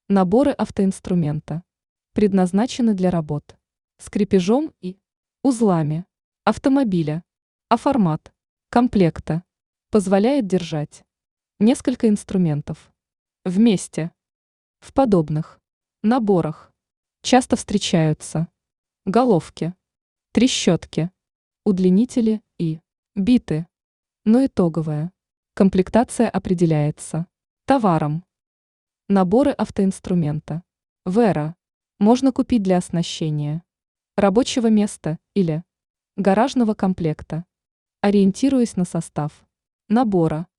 Наборы автоинструмента предназначены для работ с крепежом и узлами автомобиля, а формат комплекта позволяет держать несколько инструментов вместе. В подобных наборах часто встречаются головки, трещотки, удлинители и биты, но итоговая комплектация определяется товаром. Наборы автоинструмента Вера можно купить для оснащения рабочего места или гаражного комплекта, ориентируясь на состав набора.